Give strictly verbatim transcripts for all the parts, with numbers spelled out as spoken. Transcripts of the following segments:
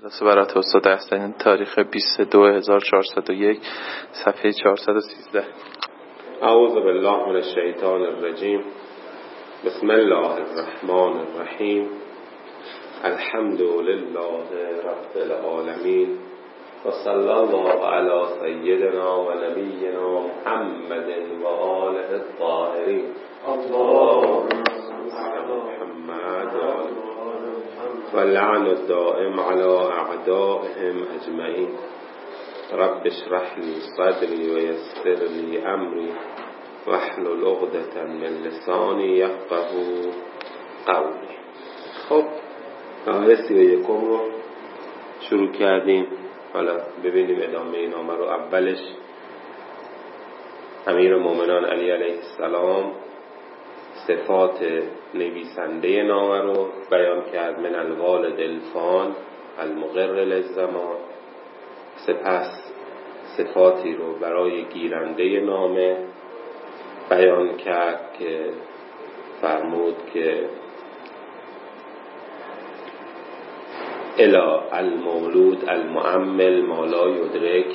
خلاصه برات استاد هستن. تاریخ بیست و دو هزار و چهارصد و یک، صفحه چهارصد و سیزده. اعوذ بالله من الشیطان الرجیم. بسم الله الرحمن الرحیم. الحمد لله رب العالمین و صلی الله علی سیدنا و نبینا محمد و آله الطاهرین. اللهم محمد و لعن الدائم على اعدائهم اجمعین. رب اشرح لي صدري ويسر لي امري واحلل عقدة من لساني يفقهوا قولي. خب آیه سی و یکم رو شروع کردیم. حالا ببینیم ادامه این نامه رو. اولش امیر مومنان علی علیه السلام صفات نویسنده نامه رو بیان کرد. من الوالد الفان المقر للزمان. سپس صفاتی رو برای گیرنده نامه بیان کرد که فرمود که الا المولود المعمل ما لا یدرک.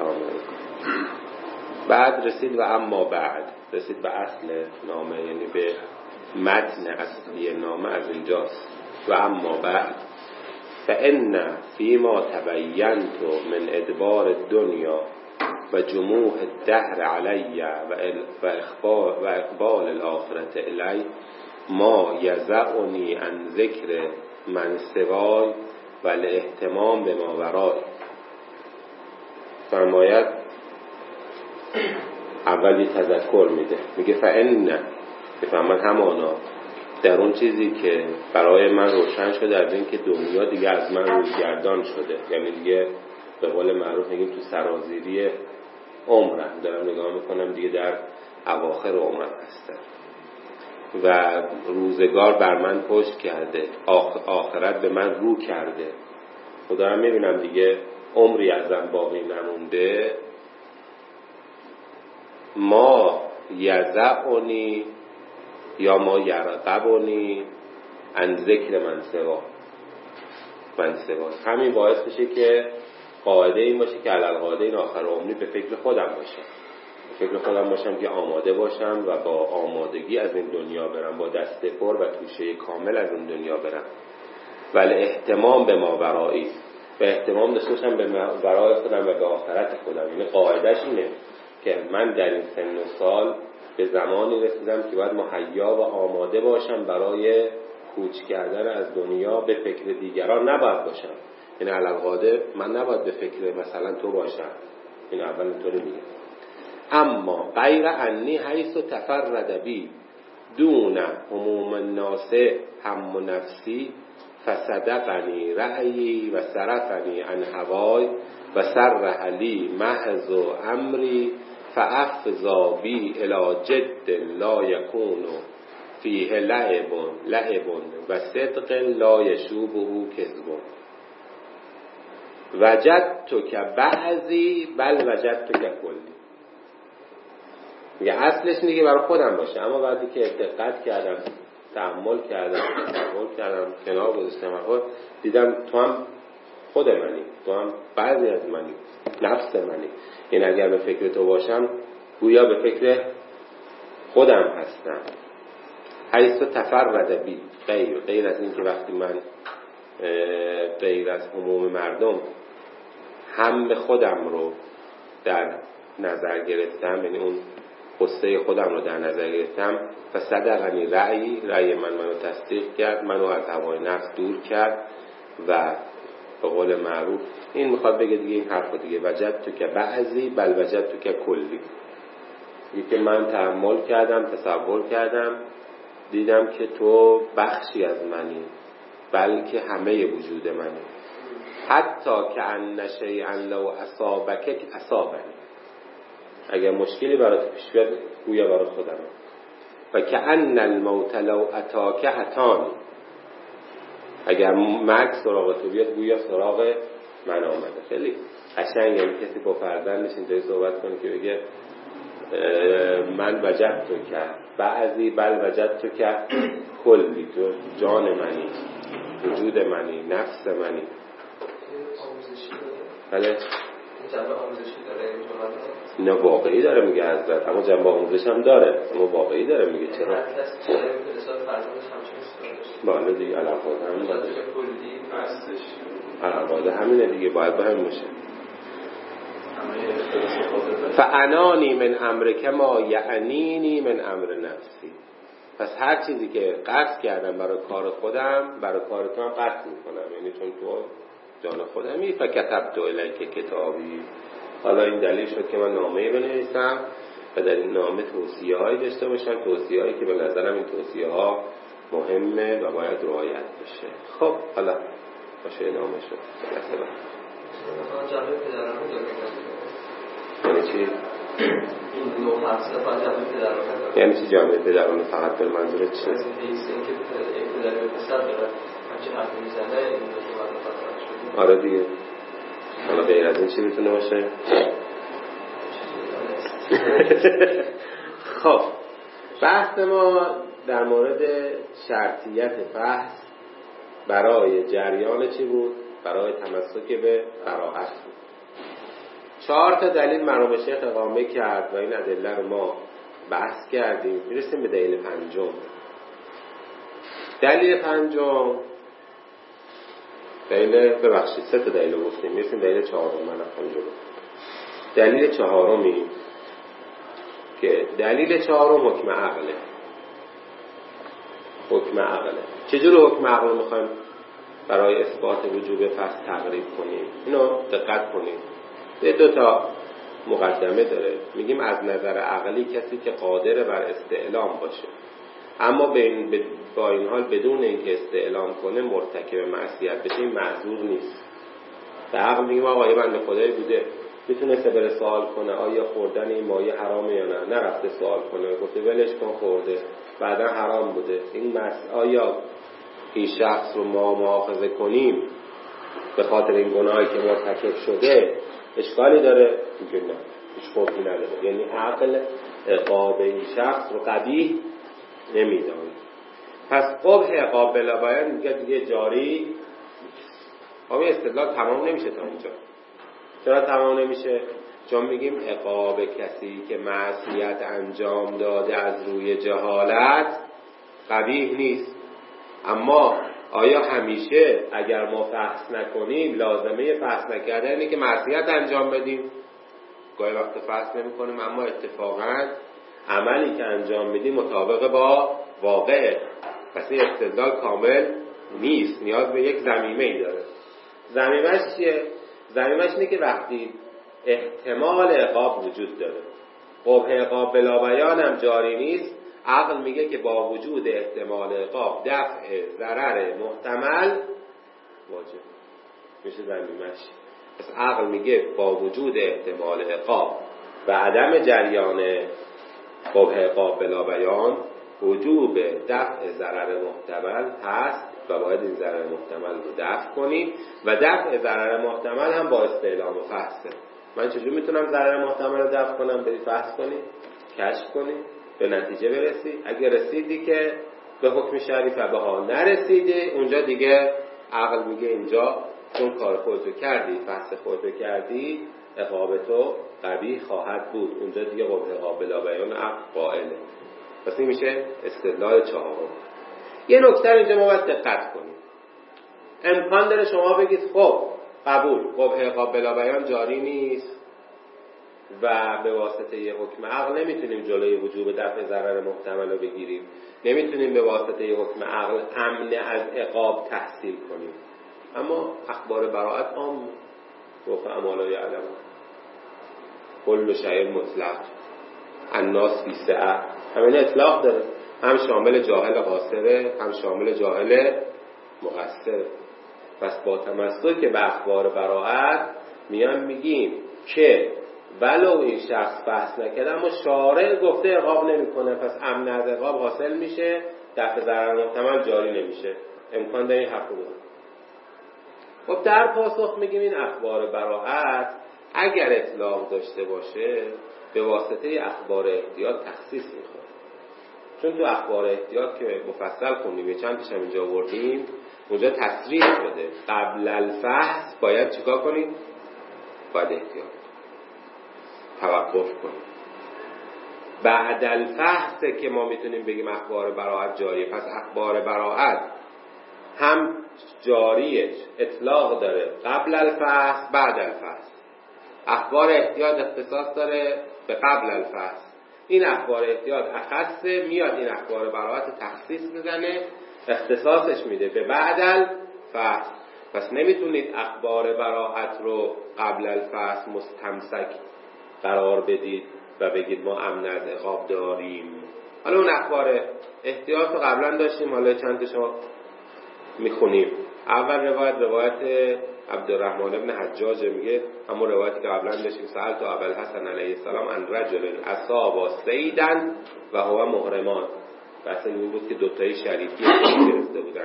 بعد رسید و اما بعد رسید به اصل نامه، یعنی به متن اصلی نامه از اینجاست. و اما بعد فإن فيما تبينت من ادبار الدنيا و جموع الدهر علی و اقبال الآخرة الی ما یزعنی عن ذکر من سوای و الاهتمام به ما ورای. فرماید اولی تذکر میده، میگه فإن، بفهمن همانا در اون چیزی که برای من روشن شده از این که دنیا دیگه از من روزگردان شده، یعنی دیگه به قول معروف میگیم تو سرازیری عمرم، دارم نگاه میکنم دیگه در اواخر عمرم هستم و روزگار بر من پشت کرده، آخرت به من رو کرده و دارم میبینم دیگه عمری ازم باقی نمونده. ما یزعنی یا ما یرغبونی عن ذکر من سوا من سوا. همین باعث میشه که قاعده این باشه که علل قاعده این آخر عمری به فکر خودم باشم، به فکر خودم باشم که آماده باشم و با آمادگی از این دنیا برم، با دست پر و توشه کامل از این دنیا برم. ولی اهتمام به ما ورایی، به اهتمام داشته باشم به ورای خودم و به آخرت خودم. یعنی قاعدش اینه که من در این سن و سال به زمانی رسیدم که باید مهیا و آماده باشم برای کوچ کردن از دنیا، به فکر دیگران نباید باشم. یعنی علالقاده من نباید به فکر مثلا تو باشم. این اول اینطوری میگه. اما غیر انی حیث تفرد بی دون هموم الناس هم نفسی فصدقنی رأیی و صرفنی عن هوای و سرح لی محض امری فافضا بی الی جد لا یکون فیه لعب لعب و صدق لا یشوبه کذب. وجدت که بعضی بل وجدت که کلی. میگه اصلش اینه که برای خودم باشه، اما بعدی که دقت کردم، تأمل کردم، تأمل کردم، کنار گذاشتم، دیدم تو هم خود منی، تو هم بعضی از منی، نفس منی. این اگر به فکر تو باشم گویا به فکر خودم هستم. حیث تفرد بی غیر غیر از این که وقتی من غیر از هموم مردم هم به خودم رو در نظر گرفتم، یعنی اون قصه خودم رو در نظر گرفتم. و صدقنی رأی رأی من منو تصدیق کرد، منو از هوای نفس دور کرد و به قول معروف این میخواد بگه دیگه این حرف دیگه وجدت که بعضی بل وجدت که کلی. یکی که من تأمل کردم، تصور کردم، دیدم که تو بخشی از منی، بلکه همه وجود منی. حتی که ان شیئا لو اصابک اصابنی. اگر مشکلی برات پیش بیاد گویا برای خودمه. و که ان الموت لو اتاک اتانی. اگر مرگ سراغ تو بیاد گویا سراغ من آمده. خیلی قشنگه. یعنی کسی با فرزندش اینطوری صحبت کنه که بگه من وجدت تو که بعضی بل وجدت تو که کلی، تو جان منی، وجود منی، نفس منی. آموزشی داره؟ بله جنبه آموزشی داره این نه جمله؟ واقعی داره میگه حضرت، اما جنبه آموزش هم داره، اما واقعی داره میگه. چرا؟ هر کسی چرا به رسالت فرزندش همچنین استفاده بالا دیگه الافاظ همین باشه. کلی هستش. الافاظ همینه دیگه، باید به همین باشه. فعنانی من امرک ما یعنینی من امر نفسی. پس هر چیزی که قصد کردم برای کار خودم برای کار تو هم قصد میکنم، یعنی چون تو جان خودمی. فکتبت الیک کتابی. حالا این دلیل شد که من نامه‌ای بنویسم و در این نامه توصیه هایی داشته باشم، توصیه هایی که به نظرم این توصیه ها مهمه و باید رعایت بشه. خب حالا باشه نامه شد. مثلا جنبه پدرانه داره. یعنی چی؟ این نوع مقصد فقط جنبه پدرانه داره. یعنی چی جنبه پدرانه فقط به منظور چیه؟ این که یک پدر به پسر داره همچین حرف میزنه این نوع مقصد شده. آره دیگه. حالا غیر از این چی میتونه باشه؟ خب بحث ما در مورد شرطیت بحث برای جریان چی بود؟ برای تمسک به براءت بود. چهار تا دلیل مرحوم شیخ اقامه کرد و این ادله رو ما بحث کردیم. میرسیم به دلیل پنجم. دلیل پنجم دلیل ببخشید سه تا دلیل گفتیم، میرسیم دلیل چهارم. من پنجم دلیل چهارمی که دلیل چهارم حکم عقله. حکم عقله چجور حکم عقل میخوایم برای اثبات وجوب فصل تقریب کنیم؟ اینو دقت کنیم. یه دو تا مقدمه داره. میگیم از نظر عقلی کسی که قادر بر استعلام باشه اما به این با این حال بدون اینکه استعلام کنه مرتکب معصیت بشه، این معذور نیست. به عقل میگیم آقا یه بنده خدایی بوده میتونسته بره سوال کنه آیا خوردن این مایه حرامه یا نه، نرفته سوال کنه، گفته ولش کن خورده بعدا حرام بوده. این مس آیا این شخص رو ما مؤاخذه کنیم به خاطر این گناهی که مرتکب شده اشکالی داره؟ میگه نه، هیچ خوبی نداره. یعنی عقل عقاب این شخص رو قبیح نمیدونه. پس قبح عقاب بلا بیان میگه دیگه جاری. اما استدلال تمام نمیشه تا اینجا. چرا تمام نمیشه؟ چون میگیم عقاب کسی که معصیت انجام داده از روی جهالت قبیح نیست. اما آیا همیشه اگر ما فحص نکنیم لازمه فحص نکردن اینه که معصیت انجام بدیم؟ گاهی وقت فحص نمی کنیم اما اتفاقا عملی که انجام بدیم مطابق با واقعه. پس این استدلال کامل نیست، نیاز به یک ضمیمه‌ای داره. ضمیمش چیه؟ ضمیمش اینه که وقتی احتمال عقاب وجود داره، قبح عقاب بلا بیان هم جاری نیست، عقل میگه که با وجود احتمال عقاب دفع ضرر محتمل واجب میشه ضمیمش. پس عقل میگه با وجود احتمال عقاب و عدم جریان قبح عقاب بلا بیان وجوب دفع ضرر محتمل هست و باید این ضرر محتمل رو دفع کنیم و دفع ضرر محتمل هم با استعلام و فحصه. من چجور میتونم ضرر محتمل رو دفع کنم؟ بری فحص کنی، کشف کنی، به نتیجه برسی. اگه رسیدی که به حکم شریف به ها نرسیدی، اونجا دیگه عقل میگه اینجا چون کار خودتو کردی، فحص خودتو کردی، عقاب تو قبیح خواهد بود. اونجا دیگه قبح عقاب بلا بیان عقل قائله. پس این میشه استدلال چهارم. یه نکته اینجا ما باید دقت کنیم. امکان داره شما بگید خب قبول، قبح عقاب بلا بیان جاری نیست و به واسطه یه حکم عقل نمیتونیم جلوی وجوب دفع ضرر محتمل رو بگیریم، نمیتونیم به واسطه یه حکم عقل امن از عقاب تحصیل کنیم. اما اخبار براءت عام گفت اعمال یعلم کل شیء مطلق الناس فی سعه، همین اطلاق داره، هم شامل جاهل قاصره هم شامل جاهل مقصره. پس با تمسک به اخبار براءت میان میگیم که ولو این شخص بحث نکرده اما شارع گفته عقاب نمیکنه، پس امن از عقاب حاصل میشه، دفع ضرر محتمل جاری نمیشه. امکان داره این حق رو بده. خب در پاسخ میگیم این اخبار براءت اگر اطلاق داشته باشه به واسطه اخبار احتیاط تخصیص میخواد. چون تو اخبار احتیاط که مفصل خوندیم، چند تاشم اینجا آوردیم، اونجا تصریح شده قبل الفحص باید چیکار کنید؟ باید احتیاط توقف کنید. بعد الفحصه که ما میتونیم بگیم اخبار براءت جاریه. پس اخبار براءت هم جاریه، اطلاق داره قبل الفحص بعد الفحص. اخبار احتیاط اختصاص داره به قبل الفحص. این اخبار احتیاط اخصه، میاد این اخبار براءت تخصیص میزنه، اختصاصش میده به بعد الفحص. پس نمیتونید اخبار براءت رو قبل الفحص مستمسک قرار بدید و بگید ما امن از عقاب داریم. حالا اون اخبار احتیاط رو قبلا داشتیم، حالا چند تاشو میخونیم. اول روایت روایت عبدالرحمن ابن حجاج، میگه همون روایتی که قبلا داشتیم سألت تو ابوالحسن علیه السلام عن رجل اصاب صیدا و هو محرمان. بحث این بود که دوتایی شریفی گرفته بودن.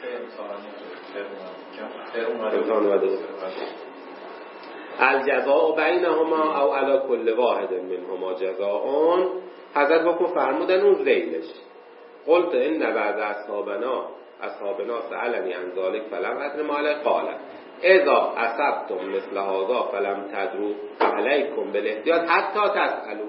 الجزاء بینهما او علی کل واحد منهما جزاء. حضرت با فرمودن اون ریلش. قلت ان بعد اصحابنا اصحابنا سألنی عن ذلك فلم ادر ما علی. قال اذا اصبتم مثل هذا فلم تدروا علیکم بالاحتیاط حتی تسألوا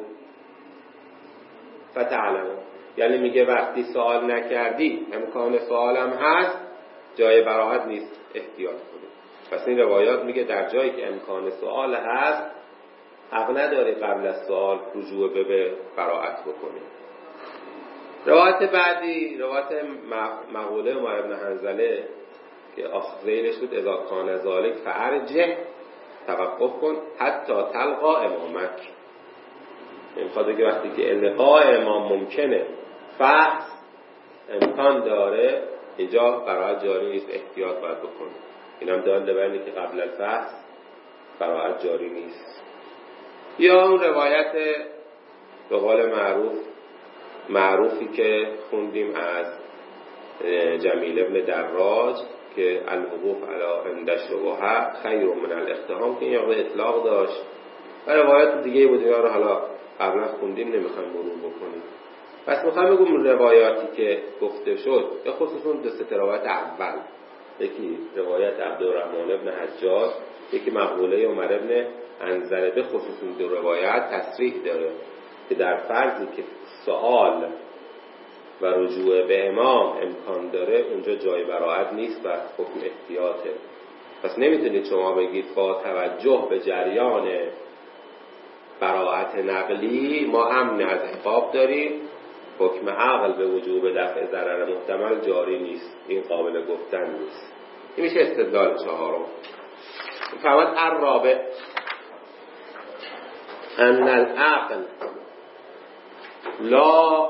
فتعلموا. یعنی میگه وقتی سوال نکردی، امکان سوالم هست، جای براحت نیست، احتیاط کنید. پس این روایات میگه در جایی که امکان سوال هست حق نداری قبل از سوال رجوع به براحت بکنید. روایت بعدی روایت مقوله عمر بن حنظله که آخذیلش بود اذا کان ذالک فارجه، توقف کن حتی تلقا امامک. میخواد بگه وقتی که لقاء امام ممکنه، فحص امکان داره، اینجا براءت جاری نیست، احتیاط باید بکن. اینم دلیل بر اینه که قبل الفحص براءت جاری نیست. یا اون روایت به قول معروف معروفی که خوندیم از جمیل ابن دراج که الوقوف علی عند شبهه خیر من الاقتحام، که این یه اطلاق داشت و روایت دیگه بود اینا رو حالا قبلا خوندیم نمیخوایم مرور بکنیم. پس میخوایم بگم روایاتی که گفته شد به خصوص اون دو سه روایت اول، یکی روایت عبدالرحمن ابن حجاج، یکی مقوله عمر ابن حنظله، به خصوص اون دو روایت تصریح داره که در فرضی که سوال و رجوع به امام امکان داره اونجا جای براءت نیست و حکم احتیاطه. پس نمیتونید شما بگید با توجه به جریان براءت نقلی ما امن از عقاب داریم، حکم عقل به وجوب دفع ضرر محتمل جاری نیست، این قابل گفتن نیست. این میشه استدلال چهارم. فواد الرابع ان العقل لا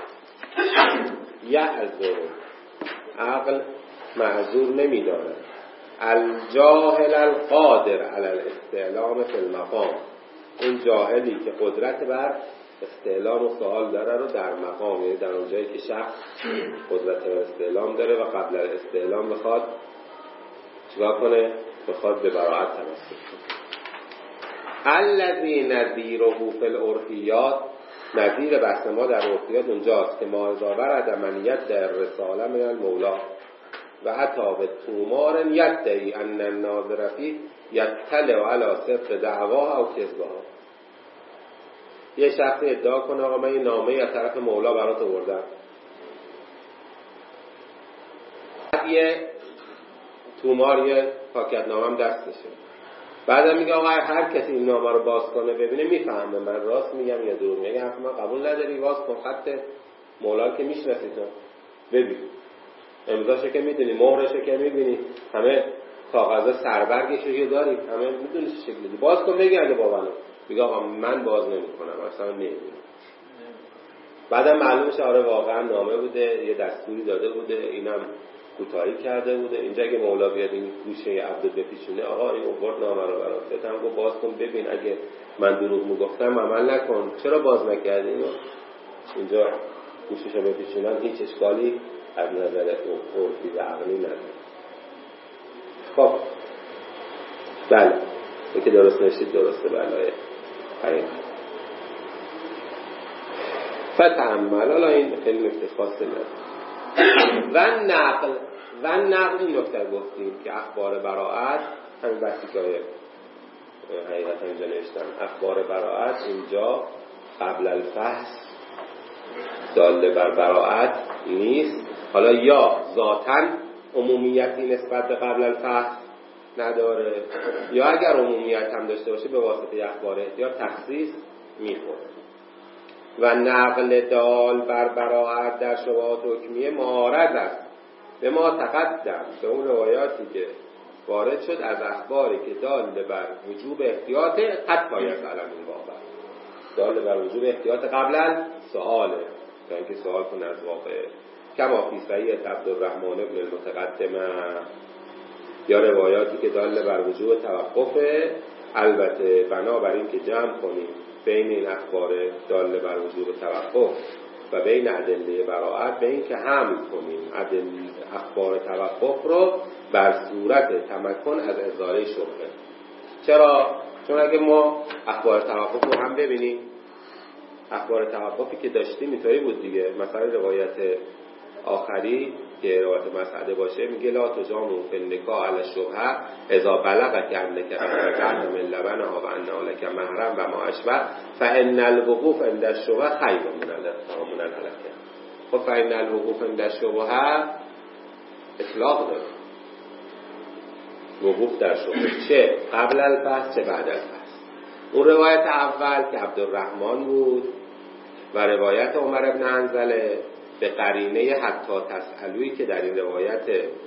یعذر، عقل معذور نمیداند الجاهل القادر علی الاستعلام فی المقام، این جاهلی که قدرت بر استعلام و سوال داره رو در مقام، یعنی در اونجایی که شخص قدرت بر استعلام داره و قبل از استعلام بخواد چیکار کنه؟ بخواد به براءت تمسک کنه. الذی نذیره فی العرفیات، نظیر بحث ما در عرفیات اونجاست که ما اذا ورد منیت در رساله من المولا و حتی به تومار یدعی ان الناظر فی یطلع علی صدق دعوا او کذبها. یه شخصی ادعا کنه آقا من این نامه از طرف مولا برات آوردم، یه تومار یه پاکت نامم دستشه، بعدم میگه آقا هر کسی این نامه رو باز کنه ببینه میفهمه من راست میگم یا دروغ میگم، حرف من قبول نداری، باز کن خط مولا که میشناسی تو ببین، امضاشو که میدونی، مهرشو که میبینی، همه کاغذ سربرگشو که داری، همه میدونی چه شکلی، باز کن بگی اگه باورم. میگه آقا من باز نمیکنم، اصلا نمیدونم. بعدم معلوم شه آره واقعا نامه بوده، یه دستوری داده بوده، اینم کوتاهی کرده بوده. اینجا که مولا بیاد این گوشه عبد بپیچونه، آقا این اوورد نامه رو برات بتم گفت باز کن ببین اگه من دروغ میگفتم عمل نکن، چرا باز نکردی؟ اینو اینجا گوششو بپیچونن هیچ اشکالی از نظر عرفی و عقلی نداره. خب بله یکی درست نشید درسته بله حقیقت فتعمل. حالا این خیلی نکته خاصی نداره. و نقل و نقل این نکته گفتیم که اخبار براءت همین بحثی که حقیقتا اینجا نوشتم، اخبار براءت اینجا قبل الفحص داله بر براءت نیست. حالا یا ذاتاً عمومیتی نسبت به قبل الفحص نداره، یا اگر عمومیت هم داشته باشه به واسطه اخبار احتیاط تخصیص میخوره. و نقل دال بر براءت در شبهات حکمیه معارض است به ما تقدم، به اون روایاتی که وارد شد از اخباری که دال بر وجوب احتیاط قد باید علم این واقع دال بر وجوب احتیاط قبلا سؤاله تا اینکه سؤال کنه از واقع، کما فی صحیح عبدالرحمن ابن المتقدمه، یا روایاتی که دال بر وجوب توقفه، البته بنابراین که جمع کنیم بین این اخبار دال بر وجوب توقف و بین ادله براءت، به این که حمل کنیم ادله اخبار توقف رو بر صورت تمکن از ازاله شبهه. چرا؟ چون اگه ما اخبار توقف رو هم ببینیم، اخبار توقفی که داشتیم اینطوری بود دیگه. مثلا روایت آخری که روایت مسعده باشه میگه لا تجامو فی النکاح علی الشبهه اذا بلغت انک رجعت من لبنها و ان لک محرم و ما اشبه فان الوقوف عند الشبهه خیر من الاقتحام من الهلكه. خب فان الوقوف عند الشبهه اطلاق داره، وقوف در شبهه چه قبل الفحص چه بعد الفحص. اون روایت اول که عبدالرحمن بود و روایت عمر ابن حنظله به قرینه حتی تسألوی که در این روایت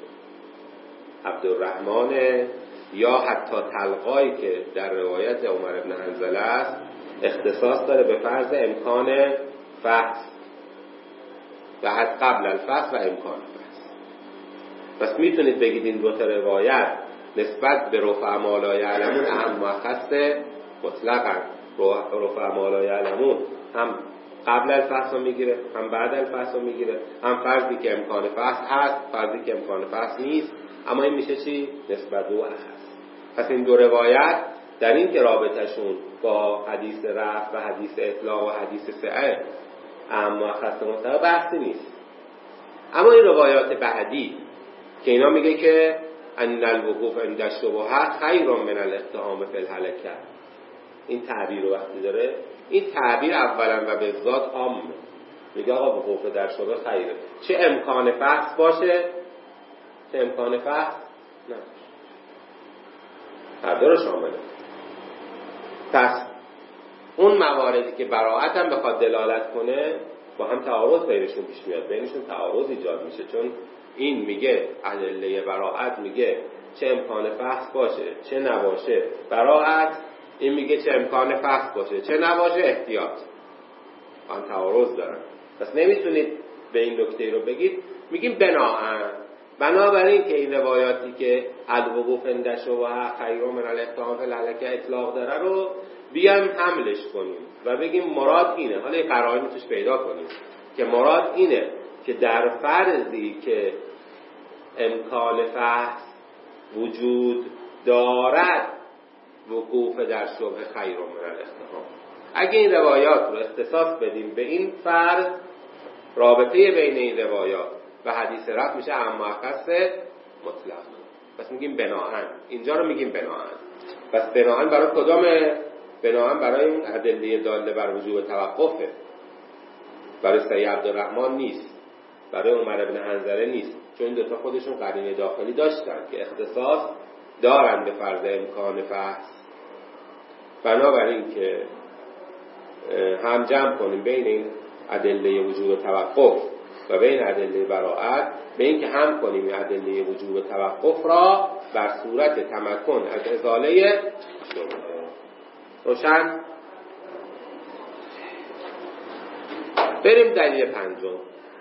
عبدالرحمن یا حتی تلقایی که در روایت عمر ابن حنظله است اختصاص داره به فرض امکان فحص و حد قبل الفحص و امکان فحص. پس میتونید بگید این دو تا روایت نسبت به رفع ما لا یعلمون اهم مؤخص مطلقاً. رفع ما لا یعلمون هم قبل الفحص رو میگیره هم بعد الفحص رو میگیره، هم فرضی که امکان فحص هست فرضی که امکان فحص نیست، اما این میشه چی؟ نسبت دو هست. پس این دو روایت در این که رابطشون با حدیث رفع و حدیث اطلاق و حدیث سعه اما خاصه مطلق بحثی نیست. اما این روایات بعدی که اینا میگه که ان الوقوف عند الشبهه خیر من الاقتحام فی الهلكه، این تعبیر رو وقتی داره، این تعبیر اولا و به ذات عامه، میگه آقا وقوف در شبهه خیره، چه امکان فحص باشه چه امکان فحص نه، هر دو رو شامله. پس اون مواردی که براءت هم بخواد دلالت کنه با هم تعارض بینشون پیش میاد، بینشون تعارض ایجاد میشه، چون این میگه ادله براءت میگه چه امکان فحص باشه چه نباشه براءت، این میگه چه امکان فحص باشه چه نباشه احتیاط، هم تعارض دارن. پس نمیتونید به این نکته رو بگید. میگیم بناهن بنابراین که این روایاتی که الوقوف عند الشبهه خیر من الاقتحام فی الهلكه اطلاق داره رو بیایم حملش کنیم و بگیم مراد اینه. حالا یه قرائنی توش پیدا کنیم که مراد اینه که در فرضی که امکان فحص وجود دارد وقوف در شبهه خیر من الاقتحام. اگه این روایات رو اختصاص بدیم به این فرض، رابطه بین این روایات و حدیث رفع میشه اما خاص مطلق. پس میگیم بناهن، اینجا رو میگیم بناهن. پس بناهن برای کدامه؟ بناهن برای اون ادله داله بر وجوب توقفه، برای صحیح عبدالرحمن نیست، برای عمر ابن حنظله نیست، چون این دوتا خودشون قرینه داخلی داشتن که اختصاص دارن به فرض امکان فحص. بنابراین که هم جمع کنیم بین این ادله وجوب توقف و بین ادله براءت، به این که هم کنیم ادله وجوب توقف را بر صورت تمکن از ازاله شبهه. روشن؟ بریم دلیل پنجم.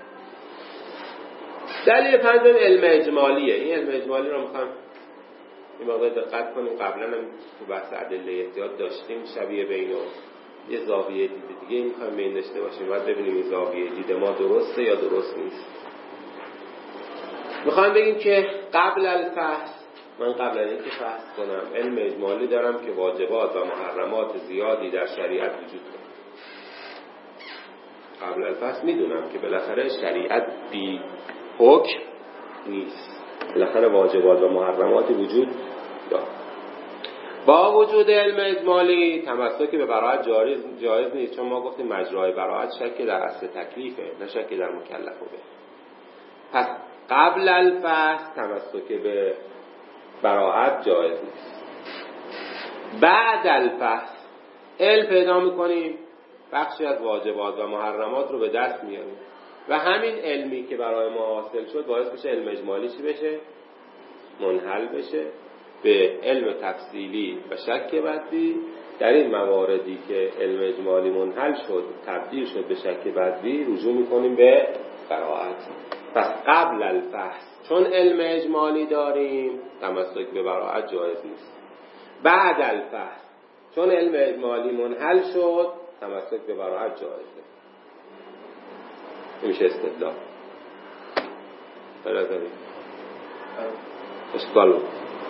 دلیل پنجم علم اجمالیه. این علم اجمالی رو میخوام این موقع دقت کنیم. قبلا هم تو بحث ادله احتیاط داشتیم شبیه بینو یه زاویه دید دیگه میخوایم بین داشته باشیم، باید ببینیم این زاویه دید ما درسته یا درست نیست. میخوایم بگیم که قبل الفحص، من قبل از اینکه فحص کنم علم اجمالی دارم که واجبات و محرمات زیادی در شریعت وجود داره. قبل الفحص میدونم که بالاخره شریعت بی حکم نیست، بالاخره واجبات و محرماتی وجود داره. با وجود علم اجمالی تمسکی به براءت جایز جایز نیست، چون ما گفتیم مجرای براءت شک در اصل تکلیفه نه شک در مکلف به. پس قبل الفحص تمسک به براءت جایز نیست. بعد الفحص علم پیدا میکنیم، بخشی از واجبات و محرمات رو به دست میاریم و همین علمی که برای ما حاصل شد باعث بشه علم اجمالی چی بشه؟ منحل بشه به علم تفصیلی و شک بدوی. در این مواردی که علم اجمالی منحل شد تبدیل شد به شک بدوی رجوع میکنیم به براءت. پس قبل الفحص چون علم اجمالی داریم تمسک به براءت جایز نیست. بعد الفحص چون علم اجمالی منحل شد تمسک به براءت جایزه. میشه استدلال. برادری اشکال بود.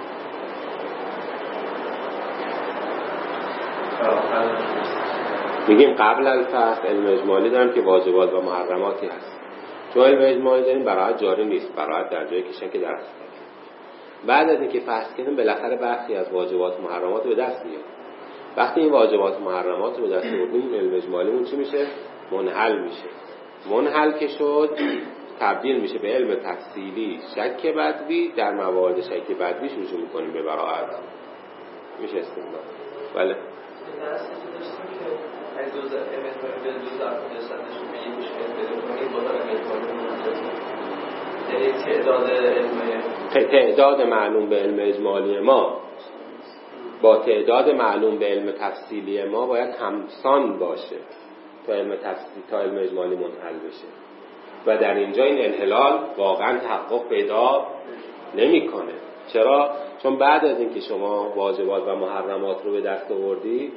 میگیم قبل الفحص علم اجمالی داریم که واجبات و محرماتی هست. چون علم اجمالی داریم براءت جاری نیست، براءت در جایی کشن که در بعد از اینکه فحص کردیم بالاخره برخی از واجبات و محرمات به دست میاد. وقتی این واجبات و محرمات رو به دست آوردیم علم اجمالیمون چی میشه؟ منحل میشه. منحل که شد تبدیل میشه به علم تفصیلی شک بدوی. در موارد شک بدویش رجوع میکنیم به براءت. میشه استدلال. بله درستی که داشتیم که از دوز امتحان به دوز افرادشتش به یک مشکل پیدا کنید با در امتحان یعنی تعداد علم تعداد معلوم به علم اجمالی ما با تعداد معلوم به علم تفصیلی ما باید همسان باشه تا علم تفصیلی تا علم اجمالی منحل بشه و در اینجا این انحلال واقعا تحقق پیدا نمیکنه. چرا؟ چون بعد از اینکه شما واجبات و محرمات رو به دست آوردی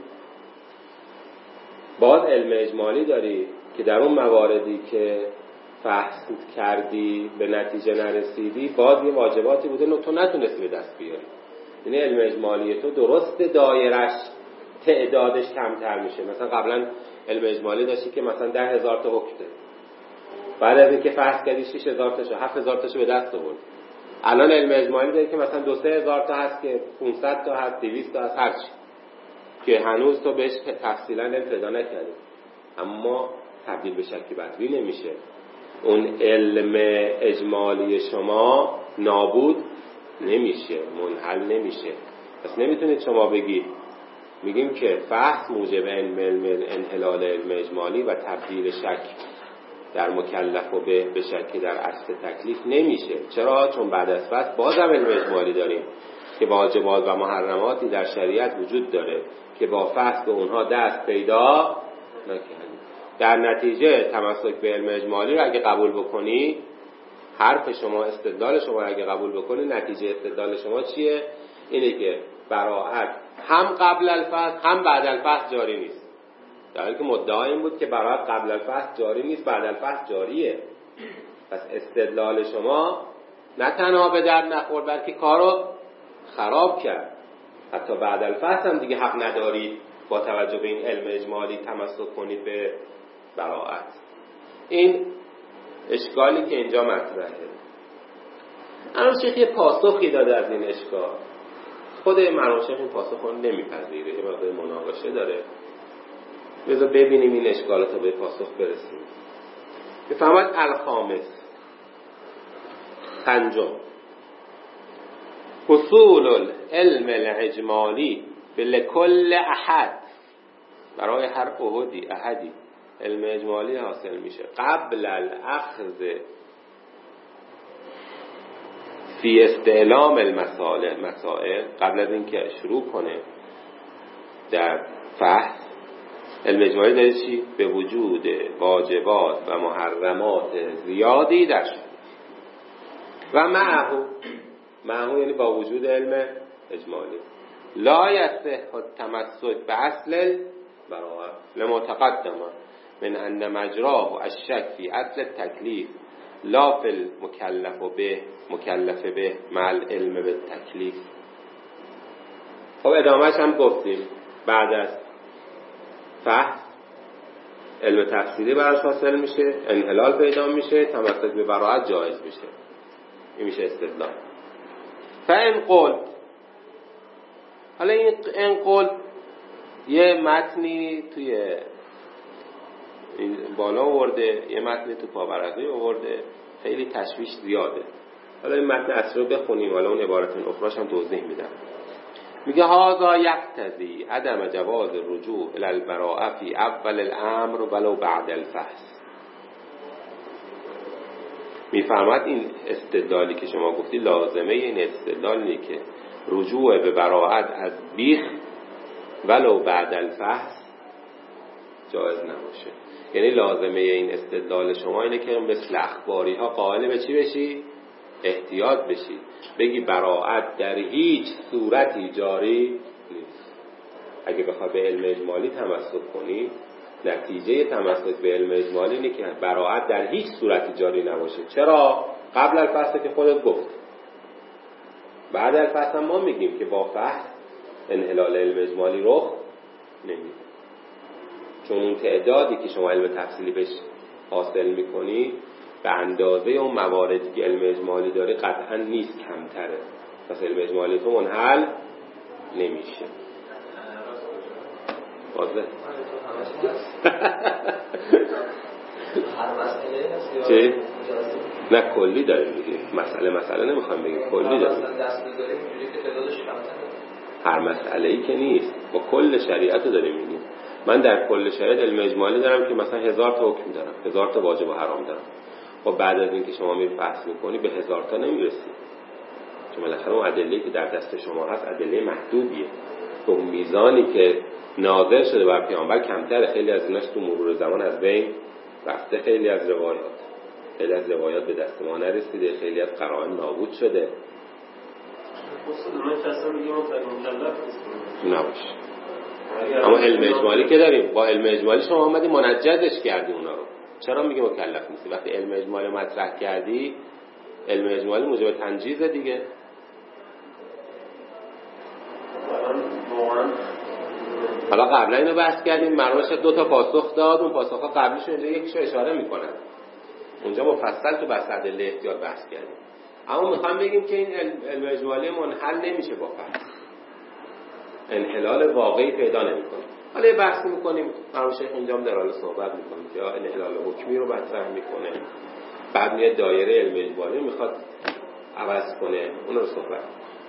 باز علم اجمالی داری که در اون مواردی که فحص کردی به نتیجه نرسیدی باز یه واجباتی بوده تو نتونستی به دست بیاری. یعنی علم اجمالی تو درست دایرش تعدادش کمتر میشه. مثلا قبلا علم اجمالی داشتی که مثلا ده هزار تا حکم داری، بعد از اینکه فحص کردی شش هزار تاشو هفت هزار تاشو به دست آوردی. الان علم اجمالی داری که مثلا دو سه هزار تا هست که پانصد تا هست، دویست تا هست، هرچی که هنوز تو بهش تفصیلا علم پیدا نکردی، اما تبدیل به شک بدوی نمیشه. اون علم اجمالی شما نابود نمیشه، منحل نمیشه. پس نمیتونید شما بگید میگیم که فحص موجب علم علم انحلال علم اجمالی و تبدیل شک در مکلف و به به شک در اصل تکلیف نمیشه. چرا؟ چون بعد از فحص بازم علم اجمالی داریم که واجبات و محرماتی در شریعت وجود داره که با فحص به اونها دست پیدا نکردیم. در نتیجه تمسک به علم اجمالی رو اگه قبول بکنی، حرف شما استدلال شما اگه قبول بکنی، نتیجه استدلال شما چیه؟ اینه که براءت هم قبل الفحص هم بعد الفحص جاری نیست. در حالی که مدعا این بود که براءت قبل الفحص جاری نیست، بعد الفحص جاریه. پس استدلال شما نه تنها به درد نخورد بلکه کارو خراب کرد. حتی بعد الفحص هم دیگه حق ندارید با توجه به این علم اجمالی تمسک کنید به براءت. این اشکالی که اینجا مطرحه. اما شیخ یه پاسخی داده از این اشکال. خود مرحوم شیخ این پاسخ رو نمیپذیره، یه مقدار مناقشه داره. بذار ببینیم این اشکالات رو به پاسخ برسیم. بفرماید الخامس، پنجم، حصول العلم الاجمالی لکل احد، برای هر احدی احدی علم اجمالی حاصل میشه قبل الاخذ فی استعلام المسائل، مسائل قبل از اینکه شروع کنه در فحص. علم اجمالی داره چی؟ به وجود واجبات و محرمات زیادی در شد و معه، معه یعنی با وجود علم اجمالی لا یصح التمسک به اصل براءت لما تقدم من ان مجراه الشک فی اصل التکلیف لا فی المکلف به مکلف به مع العلم بالتکلیف. خب ادامهش هم گفتیم بعد از فحص علم تفصیلی براش حاصل میشه، انحلال پیدا میشه، تمسک به براءت جایز میشه. این میشه استدلال. فان قول، حالا این این قول یه متنی توی این بالا آورده، یه متنی تو پاورقی آورده، خیلی تشویش زیاده. حالا این متن اصلی رو بخونیم، حالا اون عبارت اخراش هم توضیح میدم. میگه هذا یقتضی عدم جواز الرجوع الی البراءة فی اول الامر ولو بعد الفحص. میفرماد این استدلالی که شما گفتی لازمه این استدلال اینه که رجوع به براءت از بیخ ولو بعد الفحص جایز نباشه. یعنی لازمه این استدلال شما اینه که مثل اخباری ها قائل به چی بشی؟ احتیاط بشی، بگی براءت در هیچ صورتی جاری نیست. اگه بخوای به علم اجمالی تمسک کنی، نتیجه تمسک به علم اجمالی اینه که براءت در هیچ صورتی جاری نباشه. چرا؟ قبل الفحص که خودت گفت. بعد الفحص هم ما میگیم که با فحص انحلال علم اجمالی رخ نمیده، چون اون تعدادی که شما علم تفصیلی بهش حاصل میکنی به اندازه اون مواردی که علم اجمالی داره قطعا نیست، کمتره. پس علم اجمالی تو منحل نمیشه. واضح؟ هر مسئله هست چه؟ نه کلی داریم میگیم، مسئله مسئله نمیخوام بگیم، کلی داریم. هر مسئله ای که نیست، با کل شریعت رو داریم میگیم. من در کل شریعت علم اجمالی دارم که مثلا هزار تا حکم دارم، هزار تا واجب و حرام دارم. و بعد از اینکه شما میری فحص میکنی به هزار تا نمیرسی، چون بالاخره اون ادله‌ای که در دست شما هست ادله محدودیه. به اون میزانی که نازل شده بر پیامبر کمتره. خیلی از ایناش تو مرور زمان از بین رفته، خیلی از روایات خیلی از روایات به دست ما نرسیده، خیلی از قرائن نابود شده. نباشه. اما علم اجمالی که داریم، با علم اجمالی شما اومدی منجزش کردی اونا رو. چرا میگه مکلف نیستی؟ وقتی علم اجمالی مطرح کردی، علم اجمالی موجب تنجیزه دیگه. حالا قبلا اینو بحث کردیم، مرموش دو تا پاسخ داد، اون پاسخ‌ها قبلیش اینجا یکیشو اشاره میکنن، اونجا مفصل تو بحث ادله احتیاط بحث کردیم. اما میخوام بگیم که این علم اجمالی منحل نمیشه با فحص، انحلال واقعی پیدا نمیکنه. حالا یه بحث میکنیم، مرحوم شیخ اینجا هم در حال صحبت میکنیم که انحلال حکمی رو مطرح میکنه، بعد میاد دایره علم اجمالی میخواد عوض کنه، اون رو صحبت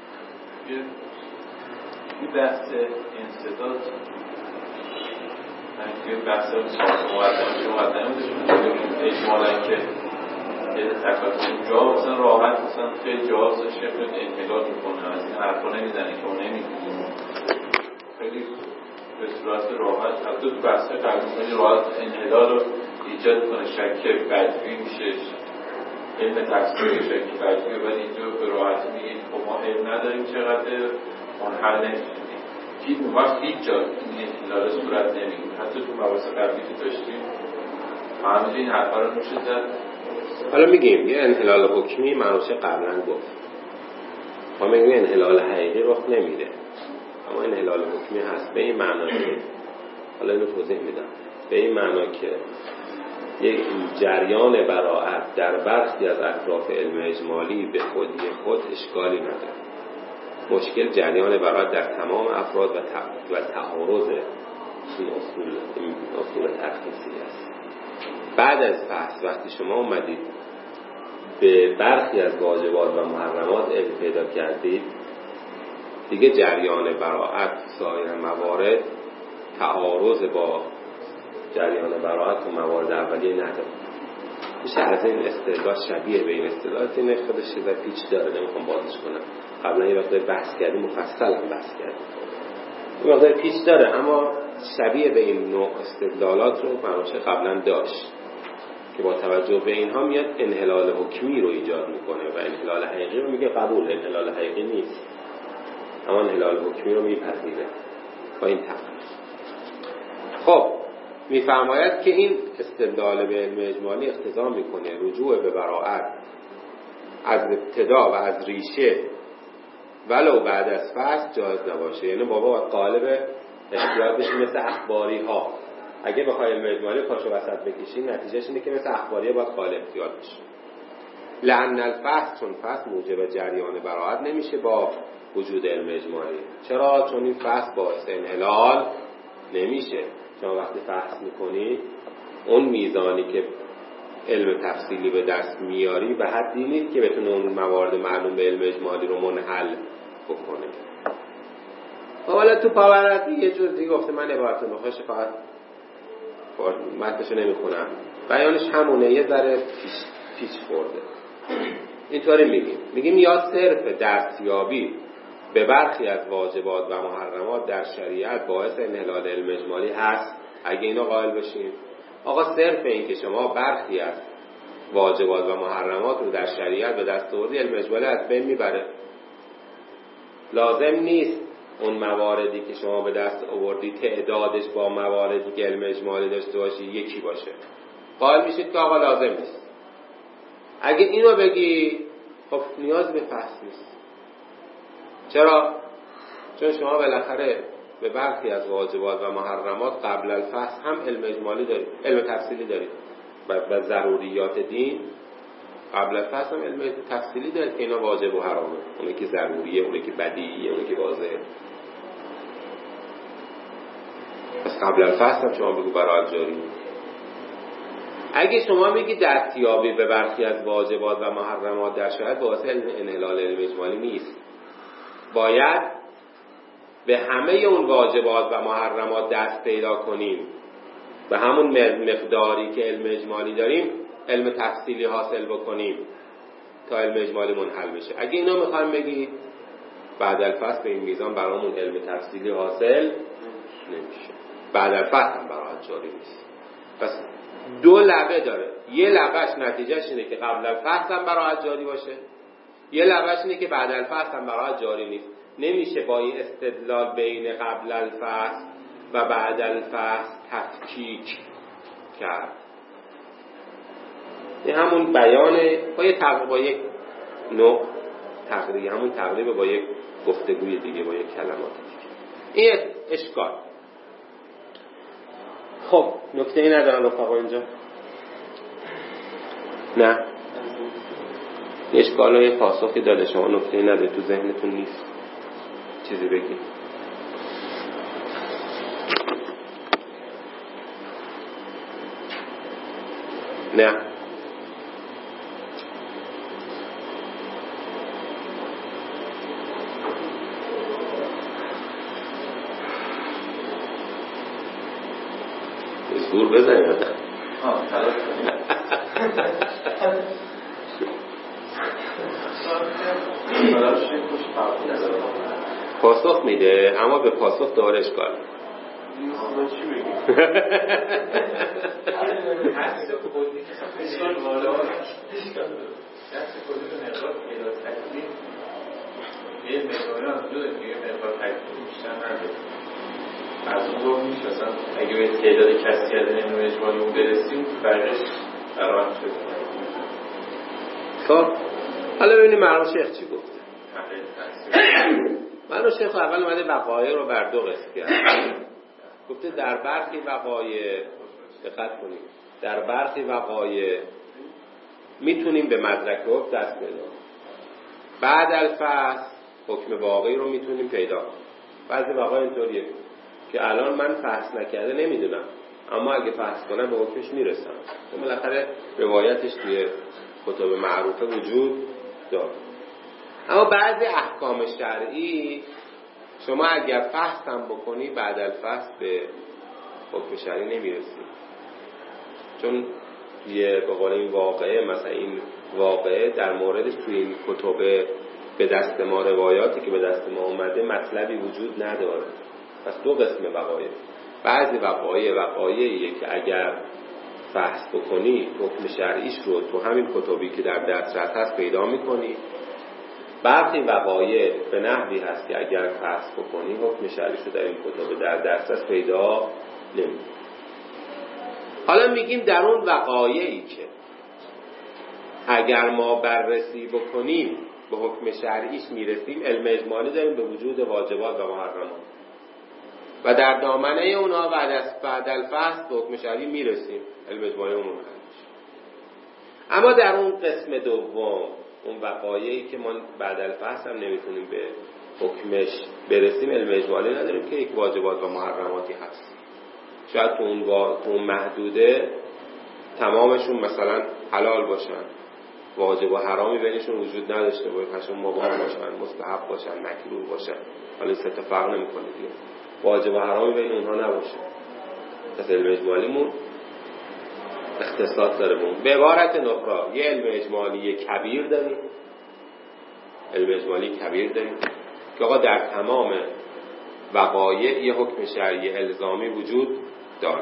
این بحث انسداد من بحث مقدمه که مقدمه داشتیم اجمالا که یه تکلیف اونجا مثلا راحت مثلا خیلی جواز داشته خیلی انحلال میکنه، از این حرفا نمیزنه که اون نمیدونیم، خیلی به صورت راحت حتی تو بحث قبلی خیلی راحت انحلال رو ایجاد کنه، شک بدوی میشه، علم تفسیر شک بدوی، ولی اینجا به راحتی میگه خب ما علم نداریم چقدر منحل نمیشه. هیچ موقع هیچ جا این انحلال صورت نمیگیم، حتی تو مباحث قبلی که داشتیم همه این حرفا رو میشه زد. حالا میگیم یه انحلال حکمی منوشه قبلا گفت، ما میگیم انحلال حقیقی رخ نمیده، اما انحلال حکمی هست. به این معنا که حالا اینو توضیح میدم، به این معنا که یک جریان براءت در برخی از اطراف علم اجمالی به خودی خود اشکالی نداره. مشکل جریان براءت در تمام افراد و تعارض این اصول این اصول ترخیصی است. بعد از بحث وقتی شما اومدید به برخی از واجبات و محرمات علم پیدا کردید، دیگه جریان براءت سایر موارد تعارض با جریان براءت و موارد اولیه نداره. میشه از این استدلال شبیه به این استدلال این خودش چیز پیچ داره، نمیخوام بازش کنم. قبلا یه وقت بحث کردیم، مفصل هم بحث کردیم، این مقدار پیچ داره، اما شبیه به این نوع استدلالات رو فرمایش قبلا داشت که با توجه به اینها میاد انحلال حکمی رو ایجاد میکنه و انحلال حقیقی رو میگه قبول، انحلال حقیقی نیست اما انحلال حکمی رو میپذیره با این تفصیل. خب میفرماید که این استدلال به علم اجمالی اقتضا میکنه رجوع به براءت از ابتدا و از ریشه ولو بعد از فحص جایز نباشه. یعنی بابا باید قالب احتیاط بشی مثل اخباری ها. اگه بخوای علم اجمالی پاشو وسط بکشی نتیجهش اینه که مثل اخباری ها باید قالب احتیاط بشی. لأن الفحص، چون فحص موجب جریان براءت نمیشه با وجود علم اجمالی. چرا؟ چون این فحص باعث انحلال نمیشه. شما وقتی فحص میکنی اون میزانی که علم تفصیلی به دست میاری به حدی نیست که بتونه اون موارد معلوم به علم اجمالی رو منحل بکنه. حالا تو پاورقی یه جور دیگه گفته، من عبارت نخواهش فقط متنشو نمیخونم، بیانش همونه، یه ذره پیش, پیش خورده. اینطوری میگیم میگیم یا صرف دستیابی به برخی از واجبات و محرمات در شریعت باعث انحلال علم اجمالی هست. اگه اینو قائل بشیم آقا صرف این که شما برخی از واجبات و محرمات رو در شریعت به دست آوردی علم اجمالی از بین میبره. لازم نیست اون مواردی که شما به دست آوردی تعدادش با مواردی که علم اجمالی داشته باشی یکی باشه. قائل میشید که آقا لازم نیست. اگه اینو بگی خب نیاز به فحص نیست. چرا؟ چون شما بالاخره به برخی از واجبات و محرمات قبل الفحص هم علم اجمالی دارید، علم تفصیلی دارید. و ضروریات دین قبل الفحص هم علم تفصیلی دارید که اینا واجب و حرامه، اونی که ضروریه، اونی که بدیهیه، اونی که واضحه. پس قبل الفحص هم شما بگو براءت جاری. اگه شما میگی دستیابی به برخی از واجبات و محرمات در شریعت باعث انحلال علم اجمالی نیست، باید به همه اون واجبات و محرمات دست پیدا کنیم، به همون مقداری که علم اجمالی داریم علم تفصیلی حاصل بکنیم تا علم اجمالی منحل بشه. اگه اینا میخوایم بگی بعد الفحص به این میزان برامون علم تفصیلی حاصل نمیشه، بعد الفحص هم براحت جاری نیست. پس دو لبه داره، یه لبهش نتیجهش اینه که قبل الفحص هم براحت جاری باشه، یه لبهش اینه که بعد الفحص هم براحت جاری نیست. نمیشه با این استدلال بین قبل الفحص و بعد الفحص تفکیک کرد. این همون بیانه با یک تقریب، با یک نوع تقریب، همون تقریب با یک گفتگوی دیگه، با یک کلمات دیگه. این اشکال. خب نکته ای ندارم رفقا اینجا؟ نه اشکال های پاسخی داره، شما نکته ای نداره تو ذهنتون نیست چیزی بگی؟ نه زور بزنید. آه تلاش کنید. پاسخ میده اما به پاسخ دوباره اشکال. چی بگیم؟ حس خودی که اشکال والا حس خودی رو نقاط پیدا تکلیف یه مقداری هم دو دیگه مقدار تکلیف بیشتر نداره. از اون رو میشه اصلا اگه به تعداد کسی از علم اجمالی اون برسیم فرقش قرار شده. خب حالا ببینیم مرحوم شیخ چی گفته. مرحوم شیخ اول اومده وقایع رو بر دو قسم کرد. گفته در برخی وقایع دقت کنیم، در برخی وقایع میتونیم به مدرک حکم دست پیدا کنیم، بعد الفحص حکم واقعی رو میتونیم پیدا کنیم. بعضی وقایع اینطوریه که الان من فحص نکرده نمیدونم، اما اگه فحص کنم به حکمش میرسم. بالاخره روایتش توی کتب معروفه وجود داره. اما بعضی احکام شرعی شما اگر فحص هم بکنی بعد الفحص به حکم شرعی نمیرسی، چون یه به قول این واقعه، مثلا این واقعه در موردش توی این کتب به دست ما روایاتی که به دست ما اومده مطلبی وجود نداره. پس دو قسم وقایع. بعضی وقایع وقایعیه که اگر فحص بکنی حکم شرعیش رو تو همین کتبی که در دسترس هست پیدا میکنی. برخی وقایع به نحوی هست که اگر فحص بکنی حکم شرعیش رو در این کتب در دسترس پیدا نمیکنی. حالا میگیم در اون وقایعی که اگر ما بررسی بکنیم به حکم شرعیش میرسیم، علم اجمالی داریم به وجود واجبات و محرمات و در دامنه اونا بعد از بعد الفحص به حکم شرعی میرسیم، علم اجمالی اون منحل میشه. اما در اون قسم دوم، اون وقایعی که ما بعد الفحص هم نمیتونیم به حکمش برسیم، علم اجمالی نداریم که یک واجبات و محرماتی هست. شاید تو اون, با... تو اون محدوده تمامشون مثلا حلال باشن، واجب و حرامی بینشون وجود نداشته باشه، پسون مباح باشن، مستحب باشن، مکروه باشن. حالا سه تا فرق نمی‌کنه دیگه. واجب و حرامی بین اونها نباشه. پس علم اجمالیمون اختصاص داره بون. به عبارت نخرا یه علم اجمالی کبیر داریم، علم اجمالی کبیر داریم که آقا در تمام وقایع یه حکم شرعی الزامی وجود داره،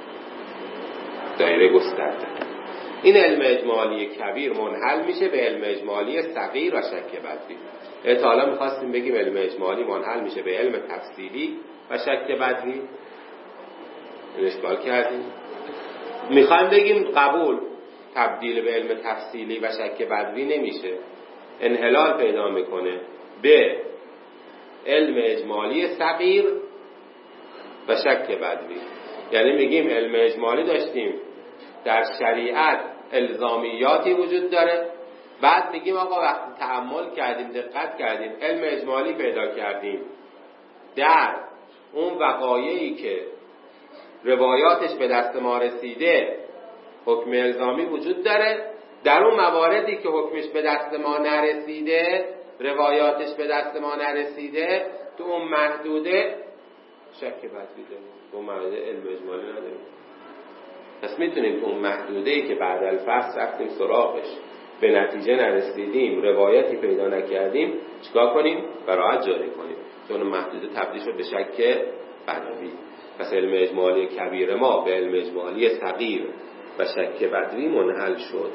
دایره گسترده. این علم اجمالی کبیر منحل میشه به علم اجمالی صغیر و شک بدوی. احتمالا میخواستیم بگیم علم اجمالی منحل میشه به علم تفصیلی و شک بدوی، این اشکال کردیم. میخوایم بگیم قبول تبدیل به علم تفصیلی و شک بدوی نمیشه، انحلال پیدا میکنه به علم اجمالی صغیر و شک بدوی. یعنی میگیم علم اجمالی داشتیم در شریعت الزامیاتی وجود داره، بعد میگیم آقا وقتی تأمل کردیم، دقت کردیم، علم اجمالی پیدا کردیم در اون وقایعی که روایاتش به دست ما رسیده حکم الزامی وجود داره، در اون مواردی که حکمش به دست ما نرسیده، روایاتش به دست ما نرسیده، تو اون محدوده شک بدوی داریم، تو اون محدوده علم اجمالی نداریم. پس میتونیم تو اون محدوده‌ای که بعد الفحص رفتیم سراغش، به نتیجه نرسیدیم، روایتی پیدا نکردیم، چیکار کنیم؟ براءت جاری کنیم، چون محدوده تبدیل شد به شک بدوی. پس علم اجمالی کبیر ما به علم اجمالی صغیر و شک بدوی منحل شد.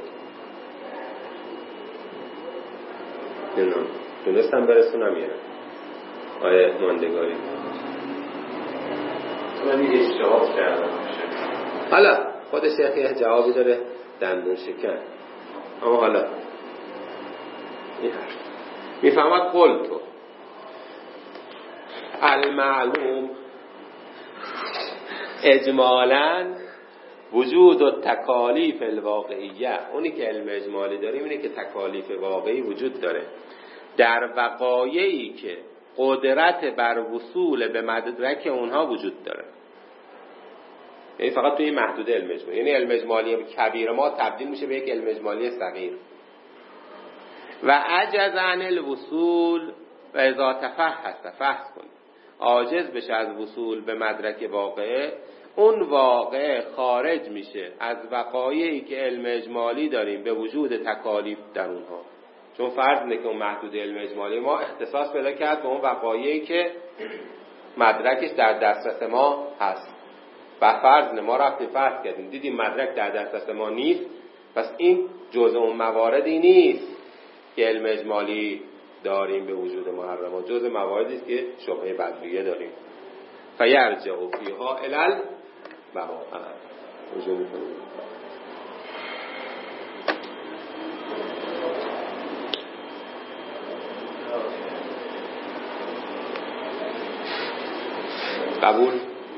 نمیدونم تونستم برسونم یا نه؟ آیه ماندگاری من یه اشتباه کردم. حالا خود شیخ یه جوابی داره دندون شکن، اما حالا این حرف میفهمد قول تو المعلوم اجمالاً وجود و تکالیف الواقعیه. اونی که علم اجمالی داریم اینه که تکالیف واقعی وجود داره در وقایعی که قدرت بر وصول به مدرک اونها وجود داره. یعنی فقط توی محدوده علم اجمالی، یعنی علم اجمالی کبیر ما تبدیل میشه به یک علم اجمالی صغیر. و عجز عن الوصول و اذا تفحص فحص کن، عاجز بشه از وصول به مدرک واقعه، اون واقع خارج میشه از وقایعی که علم اجمالی داریم به وجود تکالیف در اونها. چون فرض اینه که اون محدود علم اجمالی ما اختصاص پیدا کرد به اون وقایعی که مدرکش در دسترس ما هست. و فرض نه ما رفتیم فرض کردیم دیدیم مدرک در دسترس ما نیست، پس این جزء اون مواردی نیست که علم اجمالی داریم به وجود محرمات، جزء مواردی است که شبهه بدویه داریم. فیرجع فیها الال بها رجوع می‌کنیم. قبول؟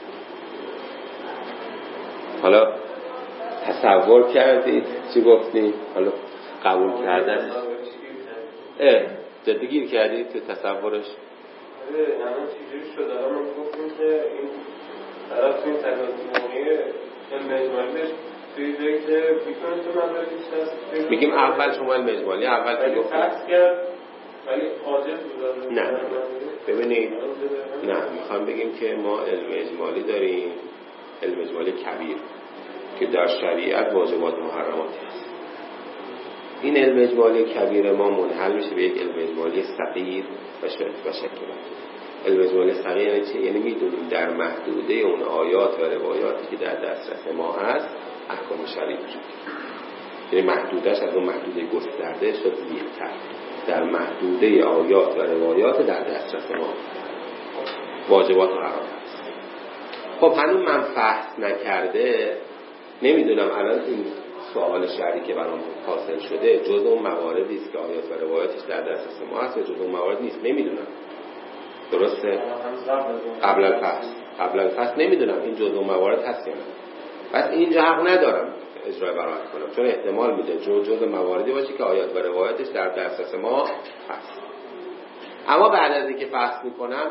حالا تصور کردید چی گفتیم؟ حالا قبول کردن اه جدی گیر کردید تو تصورش؟ نه الان چیزی شد الان ما گفتیم که این طرف این تکالیف علم اجمالیش توی جایی که میتونه تو مدارکش هست. میگیم اول شما علم اجمالی اول که گفتیم فرض کرد ولی عاجز بود. نه ببینید، نه میخوام بگیم که ما علم اجمالی داریم، علم اجمالی کبیر که در شریعت واجبات و محرماتی هست. این علم اجمالی کبیر ما منحل میشه به یک علم اجمالی صغیر و شکل. علم اجمالی صغیر یعنی چه؟ یعنی میدونیم در محدوده اون آیات و روایاتی که در دسترس ما هست احکام شرعی وجود داره. یعنی محدودش از اون محدوده گسترده شد زیرتر، در محدوده آیات و روایات در دسترس ما واجبات و حرام هست. خب هنوز من فحص نکرده نمیدونم الان این سوال شرعی که برام حاصل شده جز اون مواردی است که آیات و روایاتش در دسترس ما هست یا جز اون موارد نیست، نمیدونم. درسته؟ قبل الفحص قبل الفحص نمیدونم این جز اون موارد هست یا نه. پس اینجا حق ندارم اجرای براءت کنم، چون احتمال میده جو جز مواردی باشه که آیات و روایاتش در دسترس ما هست. اما بعد از اینکه فحص میکنم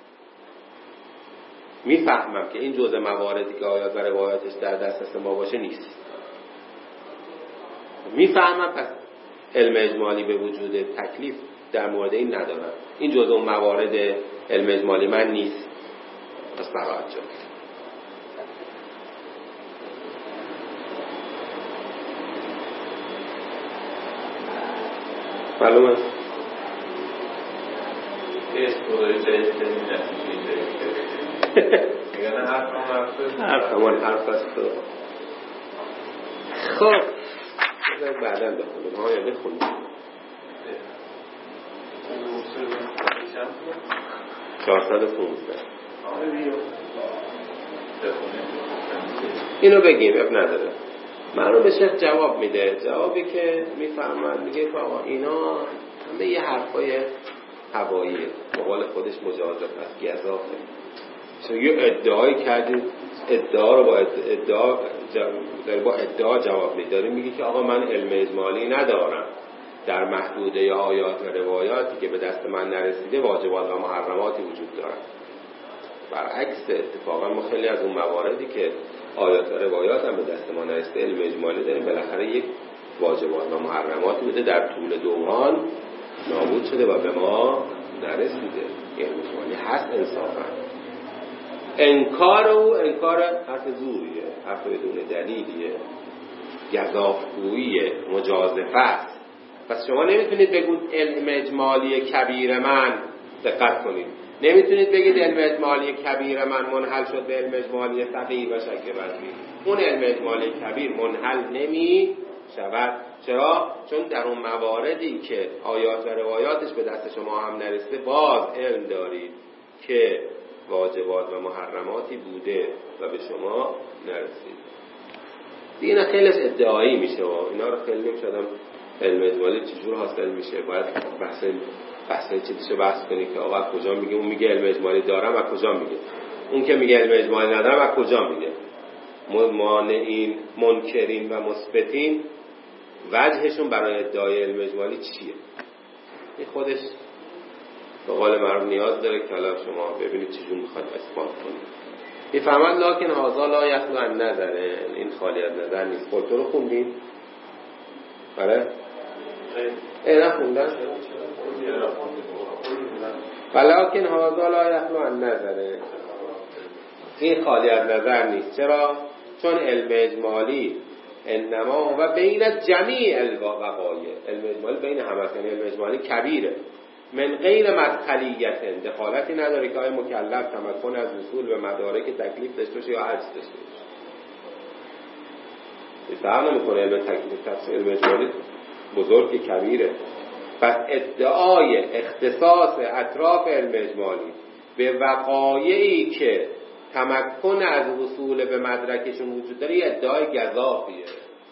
میفهمم که این جزء مواردی که آیات و روایاتش در دسترس ما باشه نیست. میفهمم پس علم اجمالی به وجود تکلیف در مورد این ندارم، این جزء موارد علم اجمالی من نیست، پس براءت جا. معلومه؟ یه اسپودایی جایی که میگن حرف همون حرف همون حرف هست. خب بذارید بعدا بخونیم ها، یا بخونیم چهارصد و پونزده اینو بگیم اب نداره. معلوم به شیخ جواب میده، جوابی که میفهمن میگه که آقا اینا همه یه حرفای هواییه، به قول خودش مجازات هست، گزافه. چون یه ادعایی کردید، ادعا رو با ادعا داری با ادعا جواب میداری، میگی که آقا من علم اجمالی ندارم، در محدوده آیات و روایاتی که به دست من نرسیده واجبات و محرماتی وجود دارن. برعکس اتفاقا ما خیلی از اون مواردی که آیات و روایات هم به دست ما نرسیده علم اجمالی داریم، بالاخره یک واجبات و محرماتی بوده در طول دوران نابود شده و به ما نرسیده. علم اجمالی هست انصافا. انکار او انکار حرف زوریه، حرف بدون دلیلیه، گزافگوییه، مجازفه است. پس شما نمیتونید بگید علم اجمالی کبیر من، دقت کنید، نمیتونید بگید علم اجمالی کبیر من منحل شد به علم اجمالی صغیر و شک بزمی. اون علم اجمالی کبیر منحل نمی شود. چرا؟ چون در اون مواردی که آیات و روایاتش به دست شما هم نرسیده باز علم دارید که واجبات و محرماتی بوده و به شما نرسید. دیگه خیلی ادعایی میشه و اینا رو خیلی نمیشدم علم اجمالی چجور حاصل میشه. باید بحث بحث چیزشو بحث کنی که آقا کجا میگه، اون میگه علم اجمالی دارم و کجا میگه، اون که میگه علم اجمالی ندارم و کجا میگه. مانعین، منکرین و مثبتین وجهشون برای ادعای علم اجمالی چیه؟ این خودش به قول معروف نیاز داره که حالا شما ببینید چجور میخواد اثبات کنید. میفهمن لکن هذا لا یخلو عن نظره، این خالی از نظر نیست. قلتو رو خوندین؟ بله؟ ای نخوندن؟ ولکن هذا لا یخلو عن نظره، این خالی از نظر نیست. چرا؟ چون علم اجمالی انما و بین جمیع الوقایع، علم اجمالی بین همه است، یعنی علم اجمالی کبیره، من غیر مدخلیت، دخالتی نداره که آیا مکلف تمکن از وصول به مدارک تکلیف داشته باشه یا عجز داشته باشه. این فرق نمیکنه، علم تکلیف تفسیر علم اجمالی بزرگ کبیره. پس ادعای اختصاص اطراف علم اجمالی به وقایعی که تمکن از وصول به مدرکشون وجود داره یه ادعای گزافیه،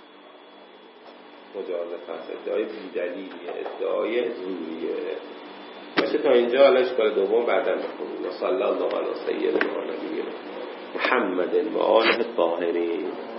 مجازفه است، ادعای بیدلیلیه، ادعای زوریه. باشه تا اینجا حالا اشکال دوم بعدا بخونیم. صلی الله علی سیدنا محمد و آله الطاهرین.